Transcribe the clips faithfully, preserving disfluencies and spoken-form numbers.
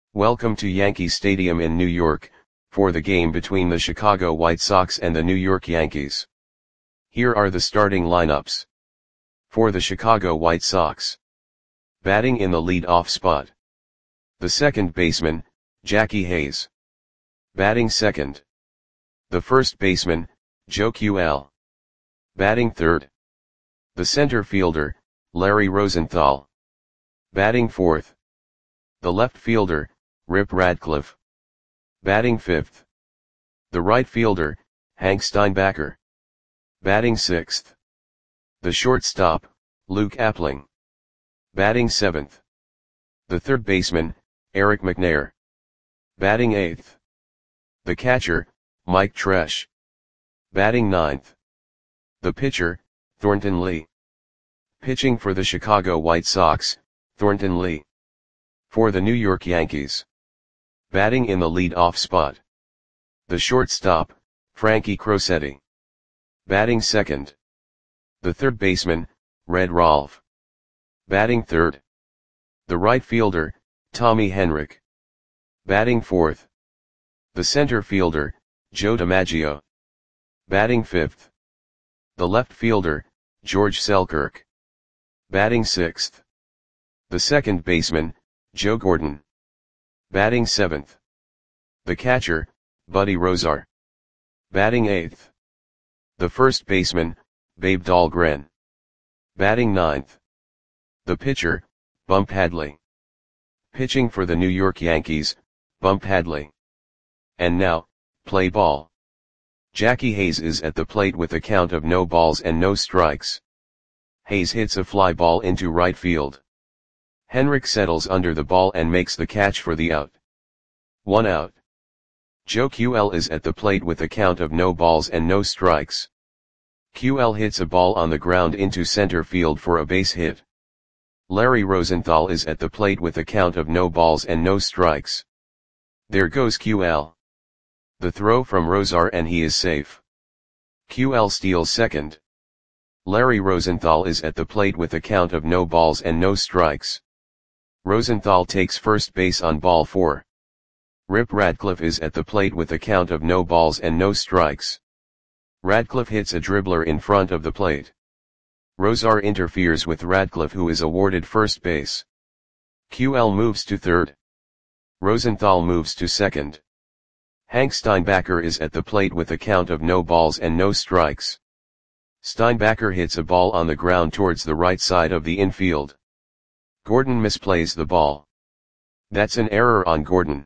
Welcome to Yankee Stadium in New York, for the game between the Chicago White Sox and the New York Yankees. Here are the starting lineups. For the Chicago White Sox. Batting in the lead-off spot. The second baseman, Jackie Hayes. Batting second. The first baseman, Joe Q L. Batting third. The center fielder, Larry Rosenthal. Batting fourth. The left fielder, Rip Radcliffe. Batting fifth. The right fielder, Hank Steinbacher. Batting sixth. The shortstop, Luke Appling. Batting seventh. The third baseman, Eric McNair. Batting eighth. The catcher, Mike Tresh. Batting ninth. The pitcher, Thornton Lee. Pitching for the Chicago White Sox, Thornton Lee. For the New York Yankees. Batting in the lead-off spot. The shortstop, Frankie Crosetti. Batting second. The third baseman, Red Rolfe. Batting third. The right fielder, Tommy Henrich. Batting fourth. The center fielder, Joe DiMaggio. Batting fifth. The left fielder, George Selkirk. Batting sixth. The second baseman, Joe Gordon. Batting seventh. The catcher, Buddy Rozar. Batting eighth. The first baseman, Babe Dahlgren. Batting ninth. The pitcher, Bump Hadley. Pitching for the New York Yankees, Bump Hadley. And now, play ball. Jackie Hayes is at the plate with a count of no balls and no strikes. Hayes hits a fly ball into right field. Henrich settles under the ball and makes the catch for the out. One out. Joe Q L is at the plate with a count of no balls and no strikes. Q L hits a ball on the ground into center field for a base hit. Larry Rosenthal is at the plate with a count of no balls and no strikes. There goes Q L. The throw from Rozar and he is safe. Q L steals second. Larry Rosenthal is at the plate with a count of no balls and no strikes. Rosenthal takes first base on ball four. Rip Radcliffe is at the plate with a count of no balls and no strikes. Radcliffe hits a dribbler in front of the plate. Rozar interferes with Radcliffe, who is awarded first base. Q L moves to third. Rosenthal moves to second. Hank Steinbacher is at the plate with a count of no balls and no strikes. Steinbacher hits a ball on the ground towards the right side of the infield. Gordon misplays the ball. That's an error on Gordon.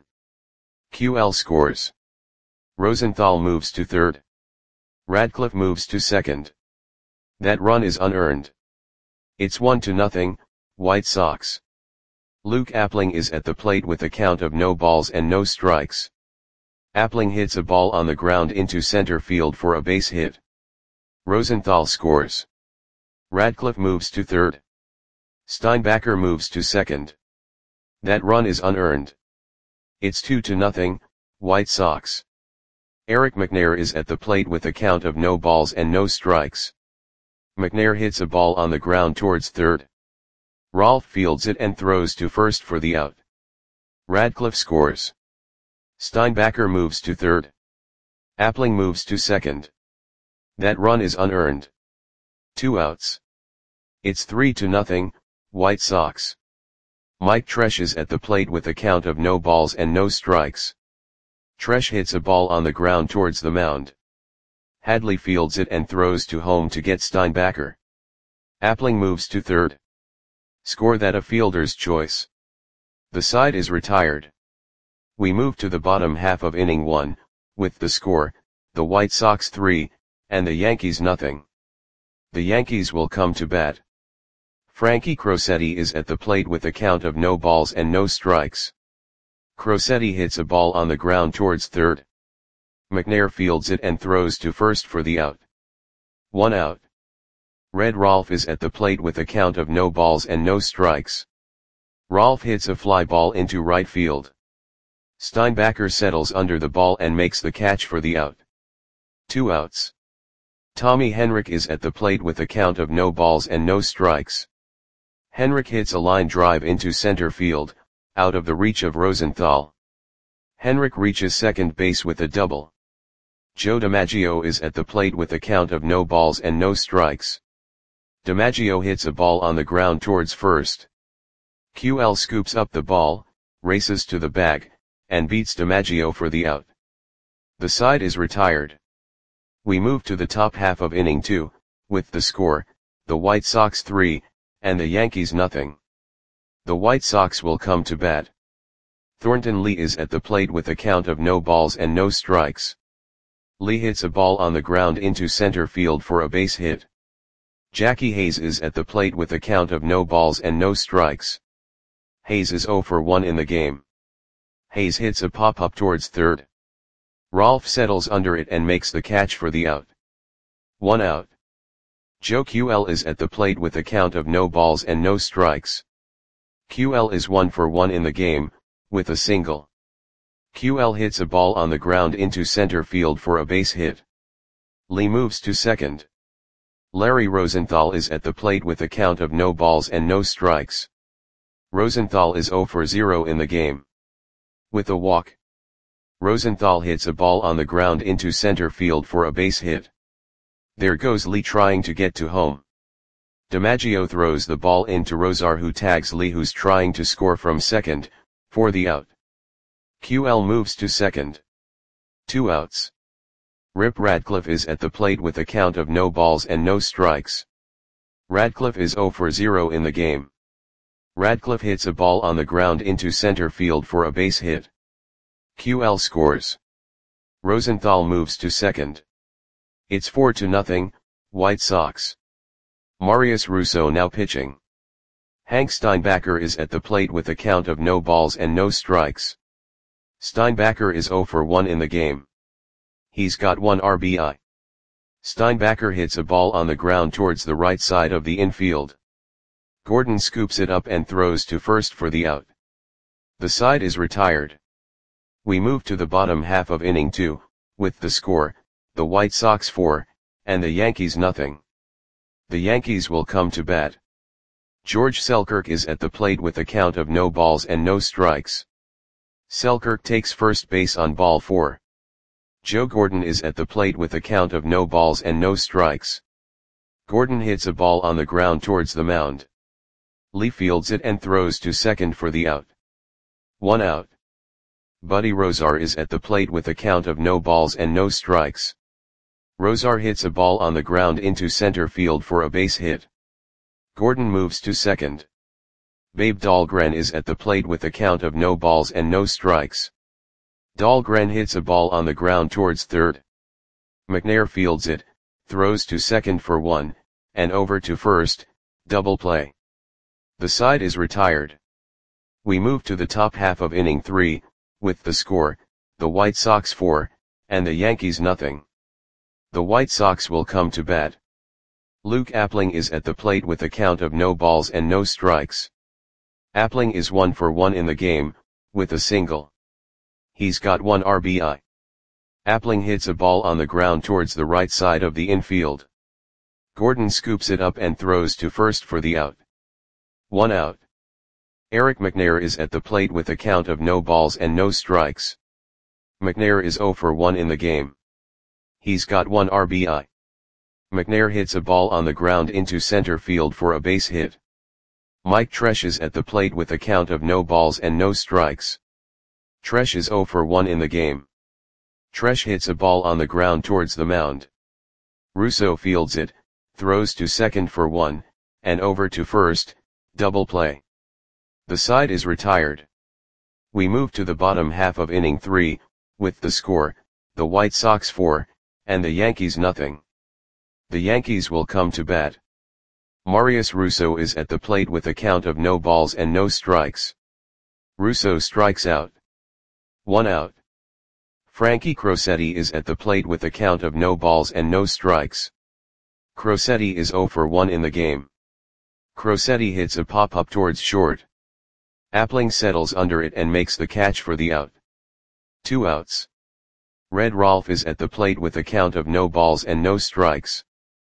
Q L scores. Rosenthal moves to third. Radcliffe moves to second. That run is unearned. It's one to nothing, White Sox. Luke Appling is at the plate with a count of no balls and no strikes. Appling hits a ball on the ground into center field for a base hit. Rosenthal scores. Radcliffe moves to third. Steinbacher moves to second. That run is unearned. It's two to nothing, White Sox. Eric McNair is at the plate with a count of no balls and no strikes. McNair hits a ball on the ground towards third. Rolfe fields it and throws to first for the out. Radcliffe scores. Steinbacher moves to third. Appling moves to second. That run is unearned. Two outs. It's three to nothing, White Sox. Mike Tresh is at the plate with a count of no balls and no strikes. Tresh hits a ball on the ground towards the mound. Hadley fields it and throws to home to get Steinbacher. Appling moves to third. Score that a fielder's choice. The side is retired. We move to the bottom half of inning one, with the score, the White Sox three, and the Yankees nothing. The Yankees will come to bat. Frankie Crosetti is at the plate with a count of no balls and no strikes. Crosetti hits a ball on the ground towards third. McNair fields it and throws to first for the out. One out. Red Rolfe is at the plate with a count of no balls and no strikes. Rolfe hits a fly ball into right field. Steinbacher settles under the ball and makes the catch for the out. Two outs. Tommy Henrich is at the plate with a count of no balls and no strikes. Henrich hits a line drive into center field, out of the reach of Rosenthal. Henrik reaches second base with a double. Joe DiMaggio is at the plate with a count of no balls and no strikes. DiMaggio hits a ball on the ground towards first. Q L scoops up the ball, races to the bag, and beats DiMaggio for the out. The side is retired. We move to the top half of inning two, with the score, the White Sox three, and the Yankees nothing. The White Sox will come to bat. Thornton Lee is at the plate with a count of no balls and no strikes. Lee hits a ball on the ground into center field for a base hit. Jackie Hayes is at the plate with a count of no balls and no strikes. Hayes is zero for one in the game. Hayes hits a pop-up towards third. Rolf settles under it and makes the catch for the out. One out. Joe Q L is at the plate with a count of no balls and no strikes. Q L is one for one in the game, with a single. Q L hits a ball on the ground into center field for a base hit. Lee moves to second. Larry Rosenthal is at the plate with a count of no balls and no strikes. Rosenthal is zero for zero in the game. With a walk. Rosenthal hits a ball on the ground into center field for a base hit. There goes Lee trying to get to home. DiMaggio throws the ball into Rosar, who tags Lee, who's trying to score from second, for the out. Q L moves to second. Two outs. Rip Radcliffe is at the plate with a count of no balls and no strikes. Radcliffe is zero for zero in the game. Radcliffe hits a ball on the ground into center field for a base hit. Q L scores. Rosenthal moves to second. It's four to nothing, White Sox. Marius Russo now pitching. Hank Steinbacher is at the plate with a count of no balls and no strikes. Steinbacher is zero for one in the game. He's got one R B I. Steinbacher hits a ball on the ground towards the right side of the infield. Gordon scoops it up and throws to first for the out. The side is retired. We move to the bottom half of inning two, with the score, the White Sox four, and the Yankees nothing. The Yankees will come to bat. George Selkirk is at the plate with a count of no balls and no strikes. Selkirk takes first base on ball four. Joe Gordon is at the plate with a count of no balls and no strikes. Gordon hits a ball on the ground towards the mound. Lee fields it and throws to second for the out. One out. Buddy Rosar is at the plate with a count of no balls and no strikes. Rosar hits a ball on the ground into center field for a base hit. Gordon moves to second. Babe Dahlgren is at the plate with a count of no balls and no strikes. Dahlgren hits a ball on the ground towards third. McNair fields it, throws to second for one, and over to first, double play. The side is retired. We move to the top half of inning three, with the score, the White Sox four, and the Yankees nothing. The White Sox will come to bat. Luke Appling is at the plate with a count of no balls and no strikes. Appling is one for one in the game, with a single. He's got one R B I. Appling hits a ball on the ground towards the right side of the infield. Gordon scoops it up and throws to first for the out. One out. Eric McNair is at the plate with a count of no balls and no strikes. McNair is zero for one in the game. He's got one R B I. McNair hits a ball on the ground into center field for a base hit. Mike Tresh is at the plate with a count of no balls and no strikes. Tresh is zero for one in the game. Tresh hits a ball on the ground towards the mound. Russo fields it, throws to second for one, and over to first, double play. The side is retired. We move to the bottom half of inning three, with the score, the White Sox four, and the Yankees nothing. The Yankees will come to bat. Marius Russo is at the plate with a count of no balls and no strikes. Russo strikes out. One out. Frankie Crosetti is at the plate with a count of no balls and no strikes. Crosetti is zero for one in the game. Crosetti hits a pop-up towards short. Appling settles under it and makes the catch for the out. Two outs. Red Rolf is at the plate with a count of no balls and no strikes.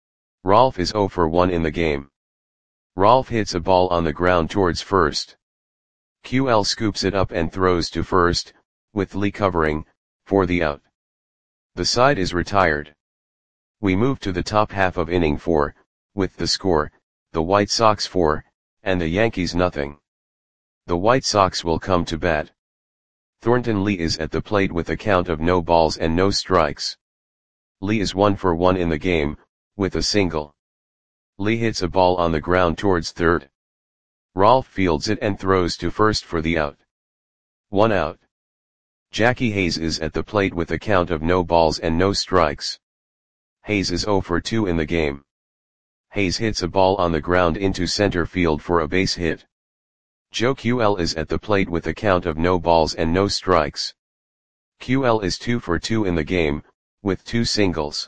Rolf is zero for one in the game. Rolf hits a ball on the ground towards first. Q L scoops it up and throws to first, with Lee covering, for the out. The side is retired. We move to the top half of inning four, with the score, the White Sox four, and the Yankees nothing. The White Sox will come to bat. Thornton Lee is at the plate with a count of no balls and no strikes. Lee is one for one in the game, with a single. Lee hits a ball on the ground towards third. Rolf fields it and throws to first for the out. One out. Jackie Hayes is at the plate with a count of no balls and no strikes. Hayes is oh for two in the game. Hayes hits a ball on the ground into center field for a base hit. Joe Q L is at the plate with a count of no balls and no strikes. Q L is two for two in the game, with two singles.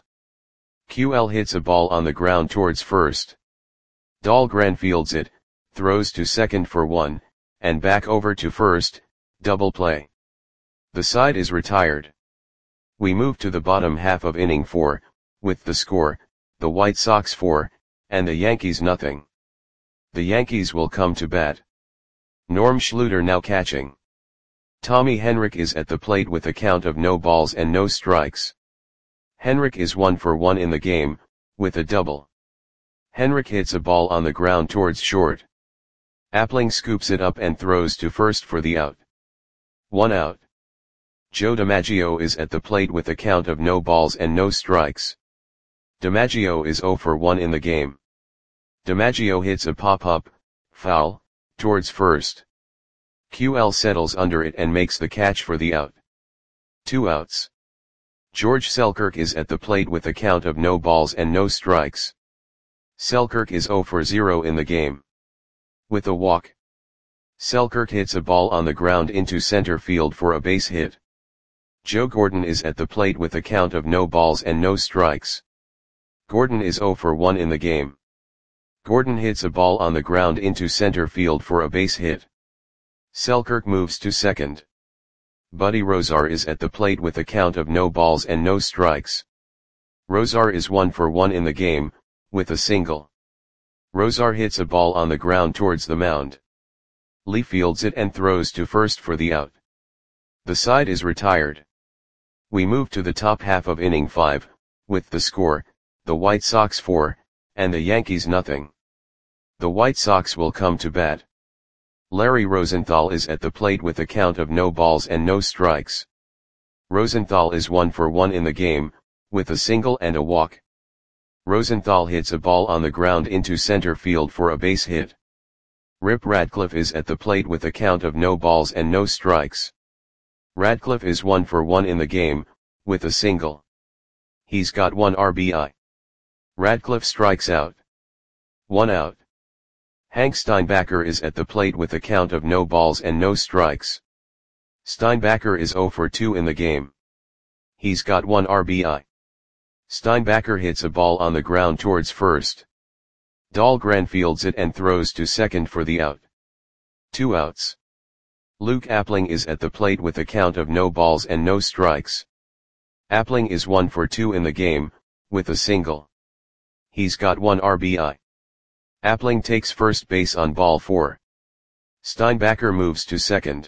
Q L hits a ball on the ground towards first. Dahlgren fields it, throws to second for one, and back over to first, double play. The side is retired. We move to the bottom half of inning four, with the score, the White Sox four, and the Yankees nothing. The Yankees will come to bat. Norm Schluter now catching. Tommy Henrich is at the plate with a count of no balls and no strikes. Henrich is one for one in the game, with a double. Henrich hits a ball on the ground towards short. Appling scoops it up and throws to first for the out. One out. Joe DiMaggio is at the plate with a count of no balls and no strikes. DiMaggio is oh for one in the game. DiMaggio hits a pop-up, foul, towards first. Q L settles under it and makes the catch for the out. Two outs. George Selkirk is at the plate with a count of no balls and no strikes. Selkirk is oh for zero in the game. With a walk. Selkirk hits a ball on the ground into center field for a base hit. Joe Gordon is at the plate with a count of no balls and no strikes. Gordon is oh for one in the game. Gordon hits a ball on the ground into center field for a base hit. Selkirk moves to second. Buddy Rozar is at the plate with a count of no balls and no strikes. Rozar is one for one in the game, with a single. Rozar hits a ball on the ground towards the mound. Lee fields it and throws to first for the out. The side is retired. We move to the top half of inning five, with the score, the White Sox four, and the Yankees nothing. The White Sox will come to bat. Larry Rosenthal is at the plate with a count of no balls and no strikes. Rosenthal is one for one in the game, with a single and a walk. Rosenthal hits a ball on the ground into center field for a base hit. Rip Radcliffe is at the plate with a count of no balls and no strikes. Radcliffe is one for one in the game, with a single. He's got one R B I. Radcliffe strikes out. One out. Hank Steinbacher is at the plate with a count of no balls and no strikes. Steinbacher is oh for two in the game. He's got one R B I. Steinbacher hits a ball on the ground towards first. Dahlgren fields it and throws to second for the out. Two outs. Luke Appling is at the plate with a count of no balls and no strikes. Appling is one for two in the game, with a single. He's got one R B I. Appling takes first base on ball four. Steinbacher moves to second.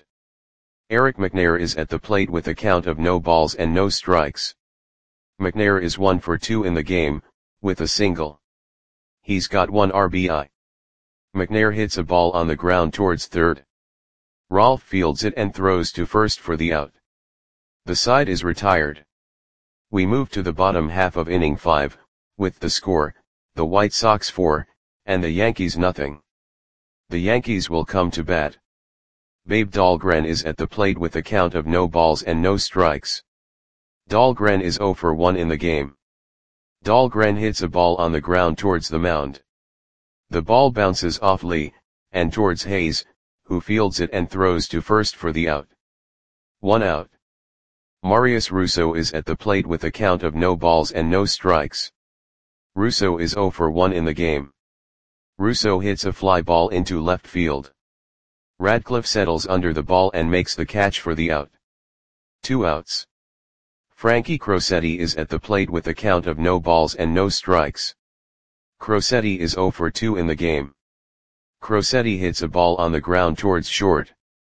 Eric McNair is at the plate with a count of no balls and no strikes. McNair is one for two in the game, with a single. He's got one R B I. McNair hits a ball on the ground towards third. Rolf fields it and throws to first for the out. The side is retired. We move to the bottom half of inning five, with the score, the White Sox four, and the Yankees nothing. The Yankees will come to bat. Babe Dahlgren is at the plate with a count of no balls and no strikes. Dahlgren is oh for one in the game. Dahlgren hits a ball on the ground towards the mound. The ball bounces off Lee, and towards Hayes, who fields it and throws to first for the out. One out. Marius Russo is at the plate with a count of no balls and no strikes. Russo is oh for one in the game. Russo hits a fly ball into left field. Radcliffe settles under the ball and makes the catch for the out. Two outs. Frankie Crosetti is at the plate with a count of no balls and no strikes. Crosetti is oh for two in the game. Crosetti hits a ball on the ground towards short.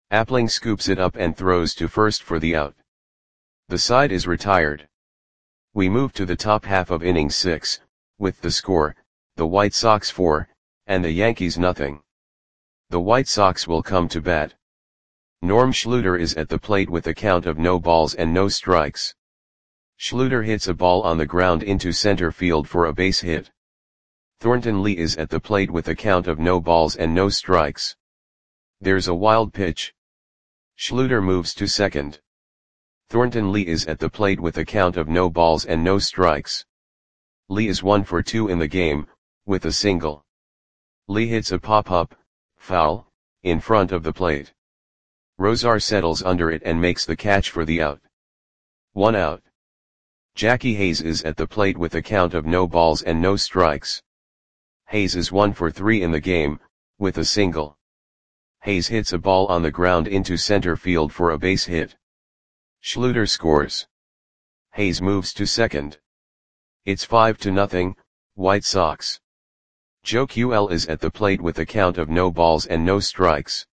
Appling scoops it up and throws to first for the out. The side is retired. We move to the top half of inning six, with the score, the White Sox four, and the Yankees nothing. The White Sox will come to bat. Norm Schluter is at the plate with a count of no balls and no strikes. Schluter hits a ball on the ground into center field for a base hit. Thornton Lee is at the plate with a count of no balls and no strikes. There's a wild pitch. Schluter moves to second. Thornton Lee is at the plate with a count of no balls and no strikes. Lee is one for two in the game, with a single. Lee hits a pop-up, foul, in front of the plate. Rosar settles under it and makes the catch for the out. One out. Jackie Hayes is at the plate with a count of no balls and no strikes. Hayes is one for three in the game, with a single. Hayes hits a ball on the ground into center field for a base hit. Schluter scores. Hayes moves to second. It's five to nothing, White Sox. Joe Q L is at the plate with a count of no balls and no strikes.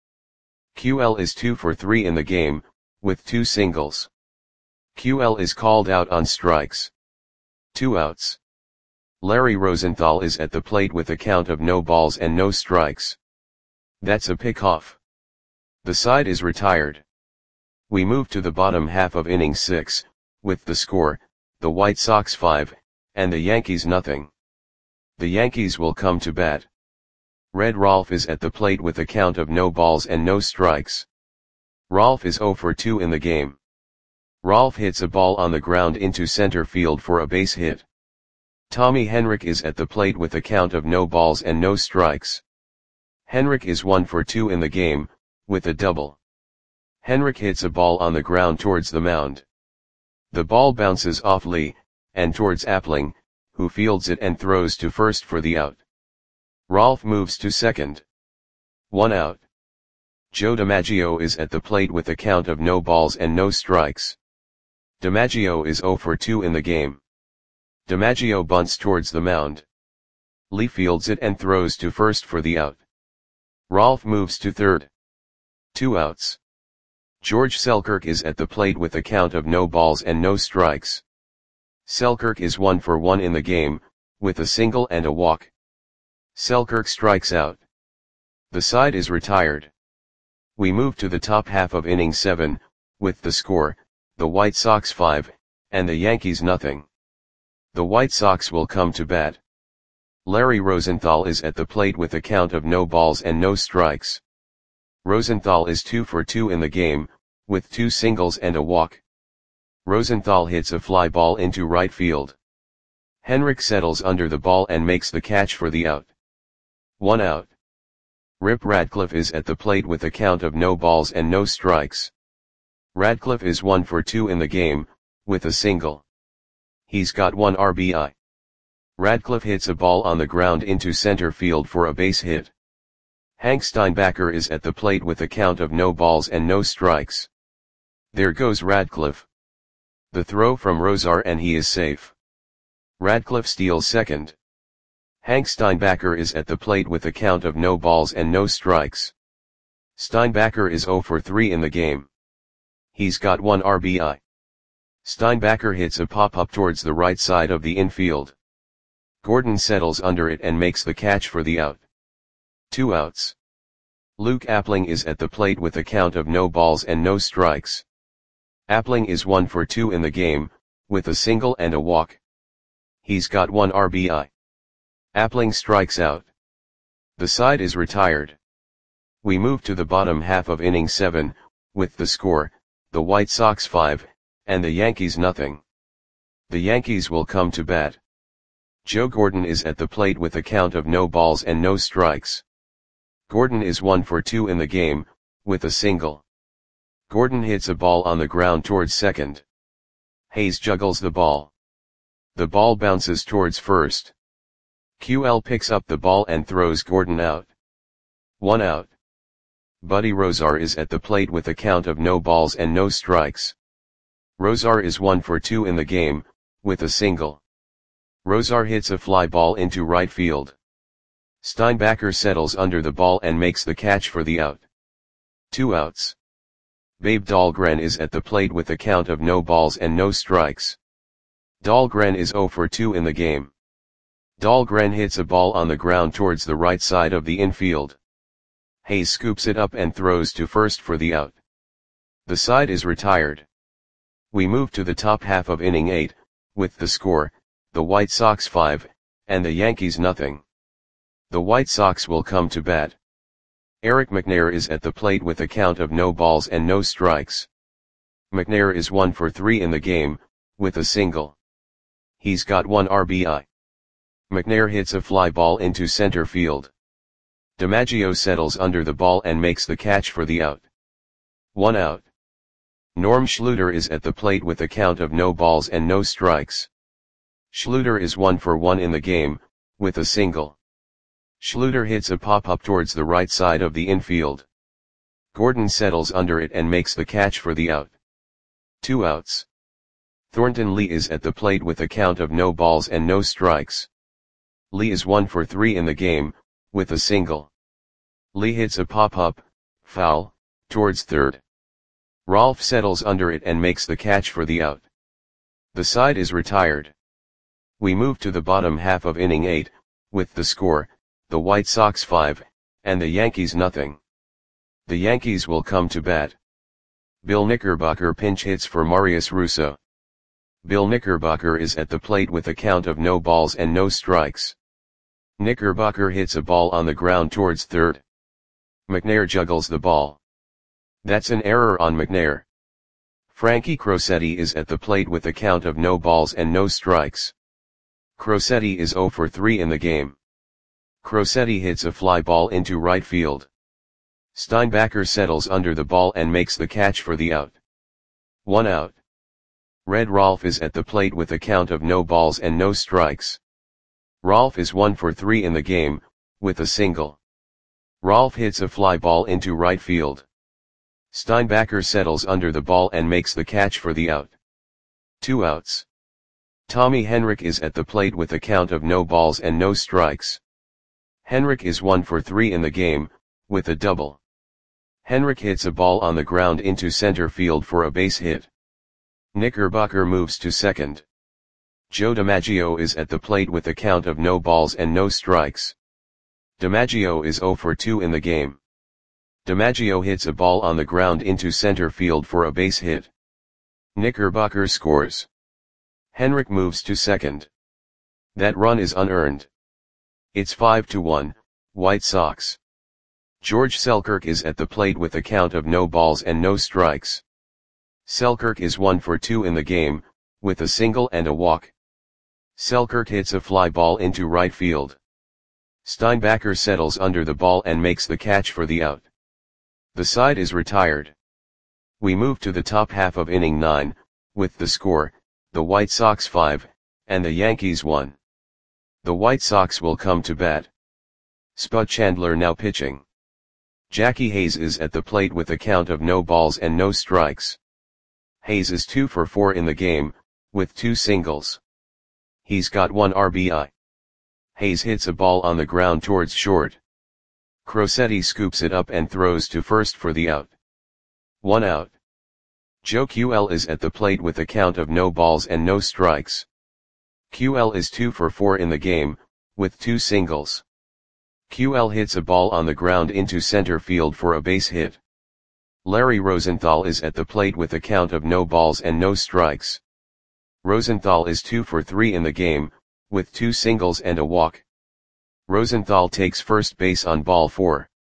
Q L is two for three in the game, with two singles. Q L is called out on strikes. Two outs. Larry Rosenthal is at the plate with a count of no balls and no strikes. That's a pickoff. The side is retired. We move to the bottom half of inning six, with the score, the White Sox five, and the Yankees nothing. The Yankees will come to bat. Red Rolf is at the plate with a count of no balls and no strikes. Rolf is zero for two in the game. Rolf hits a ball on the ground into center field for a base hit. Tommy Henrich is at the plate with a count of no balls and no strikes. Henrich is one for two in the game, with a double. Henrich hits a ball on the ground towards the mound. The ball bounces off Lee, and towards Appling, who fields it and throws to first for the out. Rolf moves to second. One out. Joe DiMaggio is at the plate with a count of no balls and no strikes. DiMaggio is zero for two in the game. DiMaggio bunts towards the mound. Lee fields it and throws to first for the out. Rolf moves to third. Two outs. George Selkirk is at the plate with a count of no balls and no strikes. Selkirk is one for one in the game, with a single and a walk. Selkirk strikes out. The side is retired. We move to the top half of inning seven, with the score, the White Sox five, and the Yankees nothing. The White Sox will come to bat. Larry Rosenthal is at the plate with a count of no balls and no strikes. Rosenthal is two for two in the game, with two singles and a walk. Rosenthal hits a fly ball into right field. Henrich settles under the ball and makes the catch for the out. One out. Rip Radcliffe is at the plate with a count of no balls and no strikes. Radcliffe is one for two in the game, with a single. He's got one R B I. Radcliffe hits a ball on the ground into center field for a base hit. Hank Steinbacher is at the plate with a count of no balls and no strikes. There goes Radcliffe. The throw from Rosar and he is safe. Radcliffe steals second. Hank Steinbacher is at the plate with a count of no balls and no strikes. Steinbacher is zero for three in the game. He's got one R B I. Steinbacher hits a pop-up towards the right side of the infield. Gordon settles under it and makes the catch for the out. Two outs. Luke Appling is at the plate with a count of no balls and no strikes. Appling is one for two in the game, with a single and a walk. He's got one R B I. Appling strikes out. The side is retired. We move to the bottom half of inning seven, with the score, the White Sox five, and the Yankees nothing. The Yankees will come to bat. Joe Gordon is at the plate with a count of no balls and no strikes. Gordon is one for two in the game, with a single. Gordon hits a ball on the ground towards second. Hayes juggles the ball. The ball bounces towards first. Q L picks up the ball and throws Gordon out. One out. Buddy Rosar is at the plate with a count of no balls and no strikes. Rosar is one for two in the game, with a single. Rosar hits a fly ball into right field. Steinbacher settles under the ball and makes the catch for the out. Two outs. Babe Dahlgren is at the plate with a count of no balls and no strikes. Dahlgren is zero for two in the game. Dahlgren hits a ball on the ground towards the right side of the infield. Hayes scoops it up and throws to first for the out. The side is retired. We move to the top half of inning eight, with the score, the White Sox five, and the Yankees nothing. The White Sox will come to bat. Eric McNair is at the plate with a count of no balls and no strikes. McNair is one for three in the game, with a single. He's got one R B I. McNair hits a fly ball into center field. DiMaggio settles under the ball and makes the catch for the out. One out. Norm Schluter is at the plate with a count of no balls and no strikes. Schluter is one for one in the game, with a single. Schluter hits a pop-up towards the right side of the infield. Gordon settles under it and makes the catch for the out. Two outs. Thornton Lee is at the plate with a count of no balls and no strikes. Lee is one for three in the game, with a single. Lee hits a pop-up, foul, towards third. Rolfe settles under it and makes the catch for the out. The side is retired. We move to the bottom half of inning eight, with the score, the White Sox five, and the Yankees nothing. The Yankees will come to bat. Bill Knickerbocker pinch hits for Marius Russo. Bill Knickerbocker is at the plate with a count of no balls and no strikes. Knickerbocker hits a ball on the ground towards third. McNair juggles the ball. That's an error on McNair. Frankie Crosetti is at the plate with a count of no balls and no strikes. Crosetti is zero for three in the game. Crosetti hits a fly ball into right field. Steinbacher settles under the ball and makes the catch for the out. One out. Red Rolfe is at the plate with a count of no balls and no strikes. Rolfe is one for three in the game, with a single. Rolfe hits a fly ball into right field. Steinbacher settles under the ball and makes the catch for the out. Two outs. Tommy Henrich is at the plate with a count of no balls and no strikes. Henrich is one for three in the game, with a double. Henrich hits a ball on the ground into center field for a base hit. Knickerbocker moves to second. Joe DiMaggio is at the plate with a count of no balls and no strikes. DiMaggio is zero for two in the game. DiMaggio hits a ball on the ground into center field for a base hit. Knickerbocker scores. Henrich moves to second. That run is unearned. It's five to one, White Sox. George Selkirk is at the plate with a count of no balls and no strikes. Selkirk is one for two in the game, with a single and a walk. Selkirk hits a fly ball into right field. Steinbacher settles under the ball and makes the catch for the out. The side is retired. We move to the top half of inning nine, with the score, the White Sox five, and the Yankees one. The White Sox will come to bat. Spud Chandler now pitching. Jackie Hayes is at the plate with a count of no balls and no strikes. Hayes is two for four in the game, with two singles. He's got one R B I. Hayes hits a ball on the ground towards short. Crosetti scoops it up and throws to first for the out. One out. Joe Q L is at the plate with a count of no balls and no strikes. Q L is two for four in the game, with two singles. Q L hits a ball on the ground into center field for a base hit. Larry Rosenthal is at the plate with a count of no balls and no strikes. Rosenthal is two for three in the game, with two singles and a walk. Rosenthal takes first base on ball four.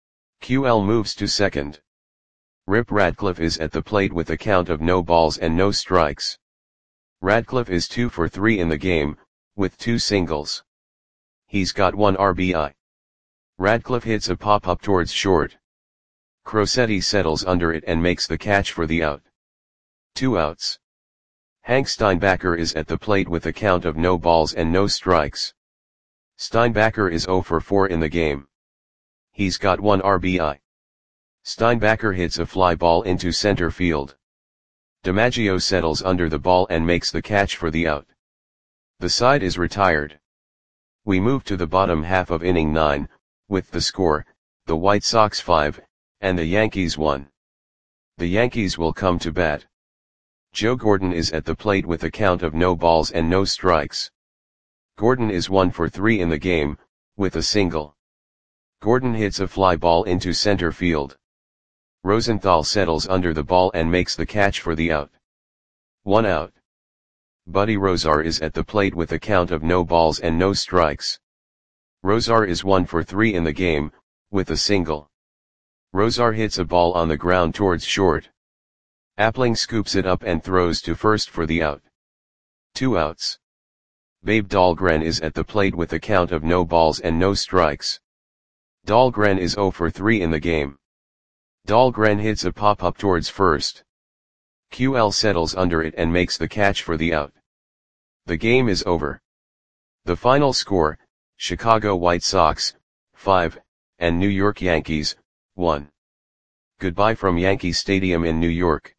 Q L moves to second. Rip Radcliffe is at the plate with a count of no balls and no strikes. Radcliffe is two for three in the game, with two singles. He's got one R B I. Radcliffe hits a pop-up towards short. Crosetti settles under it and makes the catch for the out. Two outs. Hank Steinbacher is at the plate with a count of no balls and no strikes. Steinbacher is zero for four in the game. He's got one R B I. Steinbacher hits a fly ball into center field. DiMaggio settles under the ball and makes the catch for the out. The side is retired. We move to the bottom half of inning nine, with the score, the White Sox five, and the Yankees one. The Yankees will come to bat. Joe Gordon is at the plate with a count of no balls and no strikes. Gordon is one for three in the game, with a single. Gordon hits a fly ball into center field. Rosenthal settles under the ball and makes the catch for the out. One out. Buddy Rozar is at the plate with a count of no balls and no strikes. Rozar is one for three in the game, with a single. Rozar hits a ball on the ground towards short. Appling scoops it up and throws to first for the out. Two outs. Babe Dahlgren is at the plate with a count of no balls and no strikes. Dahlgren is zero for three in the game. Dahlgren hits a pop-up towards first. Q L settles under it and makes the catch for the out. The game is over. The final score, Chicago White Sox, five, and New York Yankees, one. Goodbye from Yankee Stadium in New York.